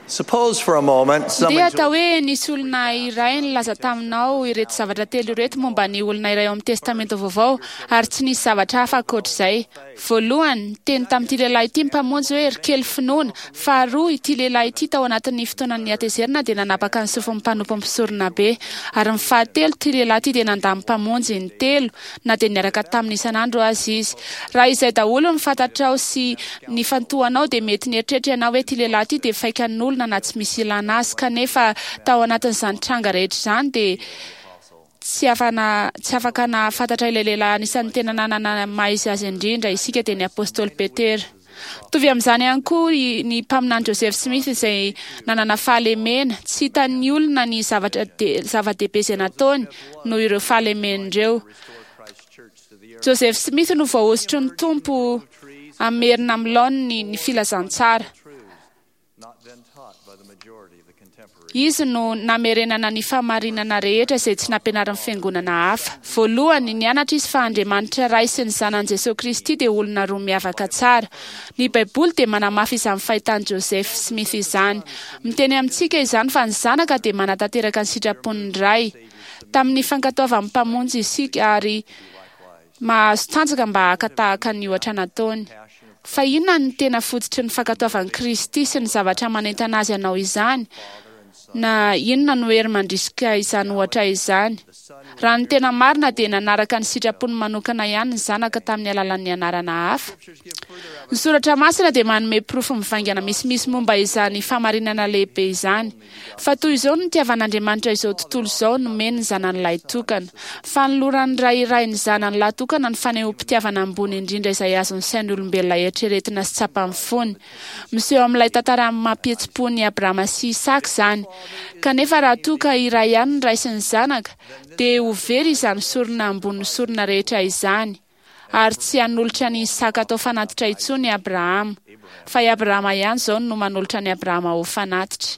Suppose for a moment dia someone atao hoe nisy olona iray nilaza taminao ireto zavatra telo ireto momba ny olona iray ao amin'ny testamento vaovao ary tsy nisy zavatra hafa ankoatr'izay. Voalohany, teny tamin'ity lehilahy ity mpamonjy hoe rikely finoana. Faharoa, ity lehilahy ity tao anatin'ny fotoanan'ny atezerina dia nanapaka ny sofin'ny mpanompo misorona be. Ary ny fahatelo, ity lehilahy ity dia nandamy mpamonjy ny telo na dia niaraka tamin'ny isan'andro azy izy. Raha izay daholo ny fantatrao sy ny fantohanao dia mety nieritreritra ianao hoe ity lehilahy ity dia faikan'olona na tsy misy ilana azy, kanefa tao anatin'izany tranga rehetra izany dia tsy afaka nahafantatra ilay lehilahy anisan'ny tena nanana maha izy azy indrindra isika dia ny apôstôly Petera. Tovy amin'izany ihany koa ny mpaminany Joseph Smith izay nanana fahalemena, tsy hitan'ny olona ny zava-dehibe izay nataony noho ireo fahalemen'ireo. Joseph Smith no voahositry ny tompo amerina amin'ny laoniny ny filazantsara. Izy no namerenana ny famarinana rehetra izay tsy nampianaran'ny fiangonana hafa. Voalohany, nianatra izy fa Andriamanitra iray sy ny Zanany Jesosy Kristy dia olona roa miavaka tsara. Ny Baiboly dia manamafy izany fahitany Joseph Smith izany. Miteny amintsika izany fa ny zanaka dia manatanteraka ny sitrapony iray. Tamin'ny fankatoavan'ny mpamonjy isika ary mahazo tanjaka mba hakatahaka ny ohatra nataony. Fa inona ny tena fototry ny fankatoavan'i Kristy sy ny zavatra manentana azy anao izany? Na inona no hery mandrisika izany ohatra izany? Raha ny tena marina dia nanaraka ny sitrapony manokana ihany ny zanaka tamin'ny alalan'ny anarana hafa. Ny soratra masina dia manome porofo mivaingana misimisy momba izany famarinana lehibe izany. Fa toy izao no nitiavan'Andriamanitra izao tontolo izao nomeny ny zanan'ilay tokana. Fanoloran'ny iray ny zanan'ilay tokana ny fanehoam-pitiavana ambony indrindra izay azon'ny sain'olombelona eritreretina sy tsapany fony. Miseho amin'ilay tantara mampihetsi-po ny Abrahama sy Isaka izany. Kanefa raha toka iray ihany ny raisy ny zanaka, dia ho very izany sorona ambony sorona rehetra izany. Ary tsy hanolotra ny Isaka atao fanatitra intsony i Abrahama, fa i Abrahama ihany izao no manolotra ny Abrahama ho fanatitra.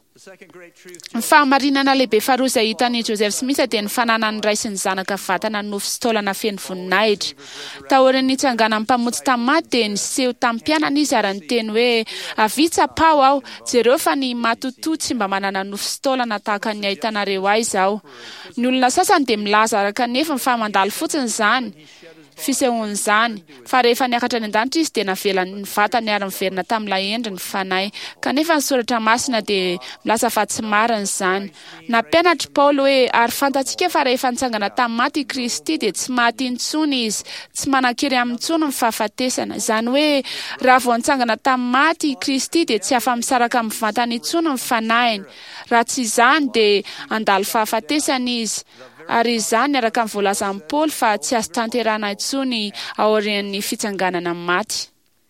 Ny fahamarinana lehibe faharoa izay hitan'i Joseph Smith dia ny fananany ray sy ny zanaka vatana nofy sy taolana feno voninahitra. Tahorin'ny nitsanganan'ny mpamonjy tamin'ny maty dia niseho tamin'ny mpianana izy ary niteny hoe avitsapao aho, jereo fa ny matotoa tsy mba manana nofy sy taolana tahaka ny ahitanareo ahy izao. Ny olona sasany dia milaza araka nefa fa mandalo fotsiny izany fisehoan'izany, fa rehefa niakatra ny an-danitra izy dia navela ny vatany ary miverina tamin'ilay endriny fanahy. Kanefa ny soratra masina dia milaza fa tsy marina izany. Nampianatra Paoly hoe ary fantatsika fa rehefa nitsangana tamin'ny maty i Kristy dia tsy maty intsony izy, tsy manan-kery amin'intsony ny fahafatesana. Izany hoe raha vao nitsangana tamin'ny maty i Kristy dia tsy afa-misaraka amin'ny vatany intsony ny fanahiny. Raha tsy izany dia andalo fahafatesana izy. Ary izany araka amin'ny voalazan'i Paoly fa tsy azo tanterana intsony aorian'ny fitsanganana maty.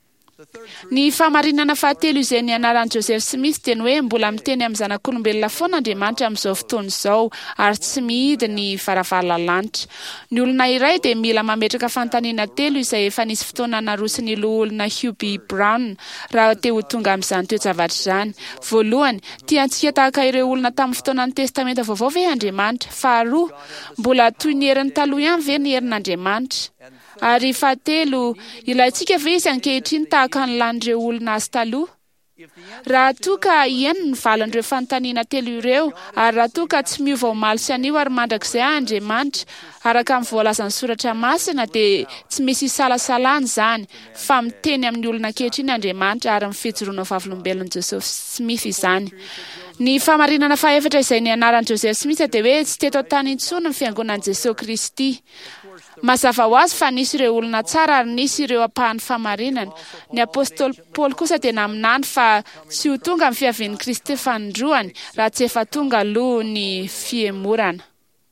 Ny famarinana fahatelo izay ny anaran'i Joseph Smith dia ny hoe mbola miteny amin'ny zanak'olombelona foana Andriamanitra amin'izao fotoana izao ary tsy mihidy ny varavaran-lanitra. Ny olona iray dia mila mametraka fanontaniana telo izay efa nisy fotoana narosiny olona Hugh B. Brown raha te ho tonga amin'izany toe-javatra izany. Voalohany, tiantsika tahaka ireo olona tamin'ny fotoanan'ny testamenta vaovao ve Andriamanitra? Faharoa, mbola toy ny herin'ny taloha ihany ve ny herin'Andriamanitra? Ary fahatelo, ilaintsika ve izy ankehitriny tahaka ny lan'ireo olona azy taloha? Raha toa ka ino ny valan'ireo fanontaniana telo ireo, ary raha toa ka tsy miova ho maly sy anio ary mandrakizay Andriamanitra, araka amin'ny voalazan'ny soratra masina dia tsy misy isalasalana izany, fa miteny amin'ny olona ankehitriny Andriamanitra ary mifijoroana ho vavolombelon'i Joseph Smith izany. Ny famarinana fahaefatra izay ny anaran'i Joseph Smith dia hoe tsy teto tany intsony ny fiangonan'i Jesosy Kristy. Mazava ho azy fa nisy ireo olona tsara ary nisy ireo ampahan'ny famarinana. Ny apôstôly Paoly kosa dia naminany fa tsy ho tonga amin'ny fiavian'i Kristy fanindroany raha tsy efa tonga aloha ny fiemorana.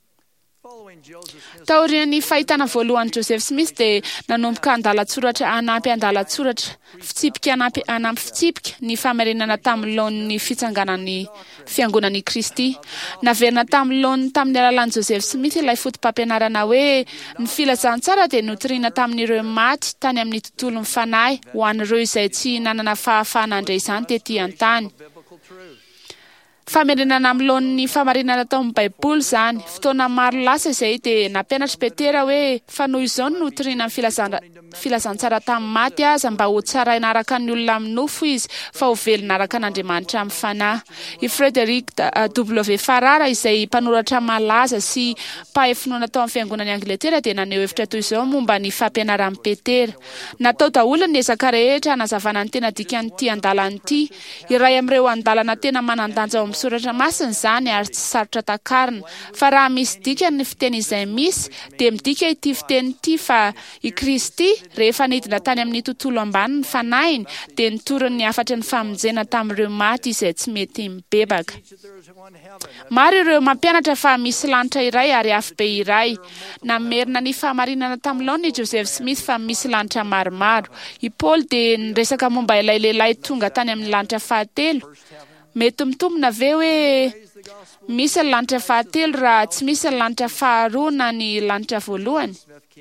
Taorian'ny fahitana voalohany Joseph Smith dia nanomboka andalatsoratra anampy andalatsoratra, fitsipika anampy fitsipika ny famarinana tamin'ny laon'ny fitsanganan'ny fiangonan'i Kristy. Naverina tamin'ny laon'ny tamin'ny alalan'i Joseph Smith ilay fotom-pampianarana hoe ny filazantsara dia notoriana tamin'ireo maty tany amin'ny tontolon'ny fanahy ho an'ireo izay tsy nanana fahafahana handray izany tetỳ an-tany. famerenana amin'ny famarinana tao amin'ny Baiboly zany. Fotoana maro lasa izay dia nampianatra Petera hoe fa noho izao no toriana amin'ny filazantsara tamin'ny maty aza mba ho tsaraina araka ny olona amin'ny nofo izy fa ho velona araka an'Andriamanitra amin'ny fanahy. I Frederick W. Farrar izay mpanoratra malaza sy mpahay finoana tao amin'ny fiangonan'ny Angletera dia naneho hevitra toy izao momba ny fampianaran'i Petera. Natao daholo ny ezaka rehetra hanazavana ny tena dikan'ity andalana ity. Iray amin'ireo andalana tena manandanja ao amin'ny soratra masina izany ary tsy sarotra takarina. Fa raha misy dikany ny fiteny izay misy dia midika ity fiteny ity fa i Kristy rehefa nidina tany amin'ny tontolo ambany ny fanahiny dia nitorony ny afatra ny famonjena tamin'ireo maty izay tsy mety mibebaka. Maro ireo mampianatra fa misy lanitra iray ary afo be iray. Namerina ny fahamarinana tamin'ilay Joseph Smith fa misy lanitra maromaro. I Paul dia niresaka momba ilay lehilahy tonga tany amin'ny lanitra fahatelo. Mety mitombina ve hoe misy ny lanitra fahatelo raha tsy misy ny lanitra faharoa na ny lanitra voalohany?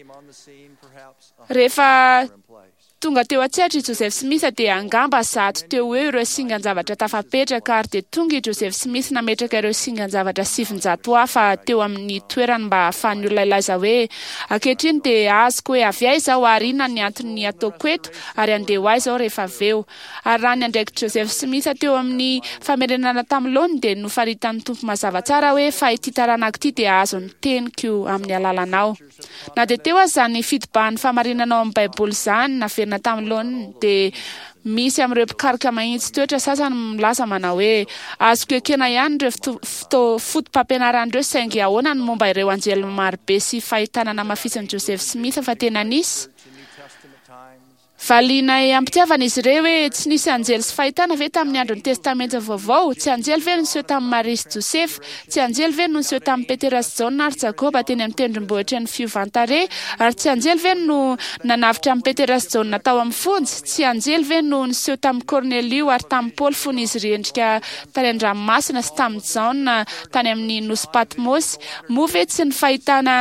Rehefa tonga teo an-tsehatra i Joseph Smith dia angamba zato teo eo ireo singan-javatra tafapetraka ary dia tonga i Joseph Smith nametraka ireo singan-javatra 700 hafa teo amin'ny toerana mba ahafahan'ny olona ilaza hoe ankehitriny dia azoko hoe avy ahy izao ary inona ny antony ataoko eto ary andeha ho ahy izao rehefa avy eo. Ary raha ny andraiki Joseph Smith teo amin'ny famerenana tamin'ilony dia nofaritan'ny tompo mazava tsara hoe fa ity taranako ity dia azo ny teniko amin'ny alalanao. Na dia teo aza ny fitobahan'ny famarinanao amin'ny Baiboly izany naverina tamin'ilony dia misy amin'ireo mpikaroka mahitsy toetra sasany milaza manao hoe azoko ekena ihany ireo fotom-pampianaran'ireo saingy ahoana ny momba ireo anjely marobe sy fahitanana mafisiny Joseph Smith fa tena nisy. Valiana ampitiavana izy ireo hoe tsy nisy anjely sy fahitana ve tamin'ny andron'ny testamenta vaovao? Tsy anjely ve niseho tamin'ny Maria sy Josefa? Tsy anjely ve no niseho tamin'ny Petera sy Jaona ary Jakoba teny amin'ny tendrombohitra ny fiovantare? Ary tsy anjely ve no nanavitra amin'ny Petera sy Jaona tao amin'ny fonjy? Tsy anjely ve no niseho tamin'ny Cornelio ary tamin'ny Paul fony izy rendrika tany an-dranomasina sy tamin'ny Jaona tany amin'ny nosy Patmosy? Moa ve tsy ny fahitana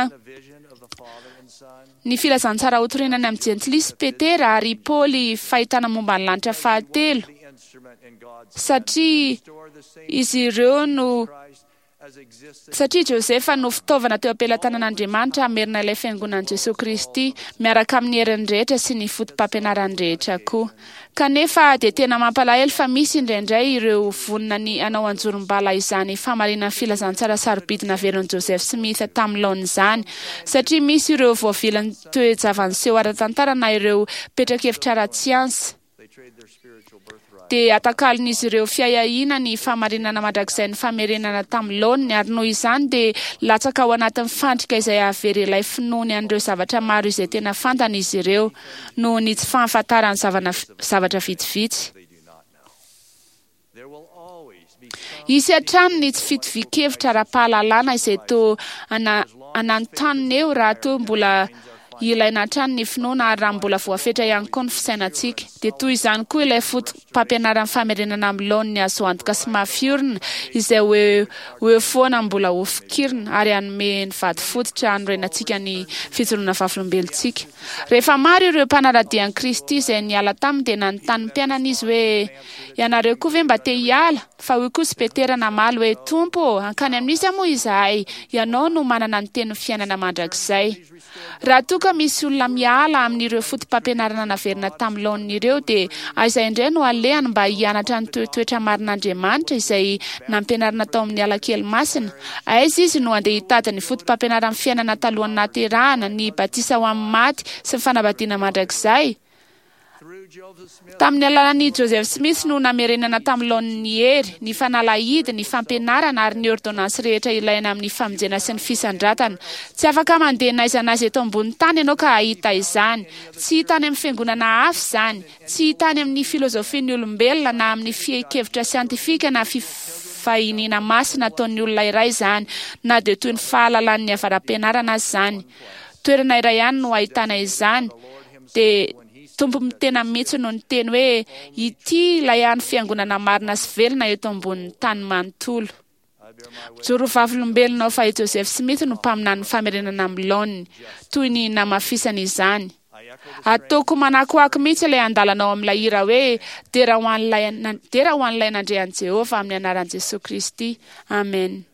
ny filazantsara hotorenany amin'ny jentilysy Petera ary Paoly fahitana momba ny lanitra fahatelo? Satria Josefa no fitaovana teo am-pelatanan'Andriamanitra hamerina ilay fiangonan'i Jesosy Kristy miaraka amin'ny heriny rehetra sy ny fotom-pampianarany rehetra koa. Kanefa dia tena mampalahelo fa misy indraindray ireo vonina ny anao anjorom-bala izany famarinan'ny filazantsara sarobidina averin'i Joseph Smith tamin'ilony izany, satria misy ireo voavilany toe-javan'ny seho ara-tantara na ireo petrakevitra ara-tsiansa dia atakalon'izy ireo fiahiahina ny famarinana mandrakizay ny famerenana tamin'ilony ary noho izany dia latsaka ao anatin'ny fandrika izay avery ilay finoany an'ireo zavatra maro izay tena fantana izy ireo noho ny tsy fahafantarany zavatra vitsivitsy. Isy hatrany ny tsy fitovi-kevitra ara-pahalalana izay toa ananotanina eo raha toa mbola ilaina hatrany ny finoana ary raha mbola voafetra ihany koa ny fisainantsika. Dia toy izany koa ilay fotom-pampianaran'ny famerenana amin'ilony ny azo antoka sy mafiorina izay hoe foana mbola ho fikirina ary hanome ny vady fototra hanorenantsika ny fijoroana vavolombelontsika. Rehefa maro ireo mpanaradian'i Kristy izay niala taminy dia nanontany ny mpianana izy hoe ianareo koa ve mba te hiala? Fa hoy kosa Petera namaly hoe Tompo, hankany amin'iza moa izahay? Ianao no manana ny teny fiainana mandrakizay. Raha toa ka misy olona miala amin'ireo fotom-pampianarana naverina tamin'ilon'ireo dia aiza indray no alehany mba hianatra ny toetoetra marin'Andriamanitra izay nampianarina tao amin'ny alakely masina? Aiza izy no andeha hitady ny fotom-pampianarana amin'ny fiainana talohan'ny nahaterahana, ny batisa ho amin'ny maty sy ny fanambadiana mandrakizay? Tamin'ny alalan'i Joseph Smith no namerenana tamin'ilony hery, ny fanalahidy, ny fampianarana ary ny ordonansa rehetra ilaina amin'ny famonjena sy ny fisandratana. Tsy afaka mandeha n'aiza n'aiza eto ambony tany ianao ka hahita izany. Tsy hitany amin'ny fiangonana hafa izany. Tsy hitany amin'ny filozofian'ny olombelona na amin'ny fiekevitra siantifika na fifahiniana masina ataon'ny olona iray izany, na dia toy ny fahalalan'ny avaram-pianarana azy izany. Toerana iray ihany no ahitana izany. Dia Tompo tena mihitsy no ny teny hoe ity ilay ihany fiangonana marina sy velona eto ambonin'ny tany manontolo. Joro vavolombelonao fa i Joseph Smith no mpaminany famerenana amin'ilony toy ny namafisana izany. Ataoko manakoaky mihitsy ilay andalanao amin'ilay hira hoe dera ho an'ilay nandrehan'i Jehovah amin'ny anaran'i Jesosy Kristy. Amen.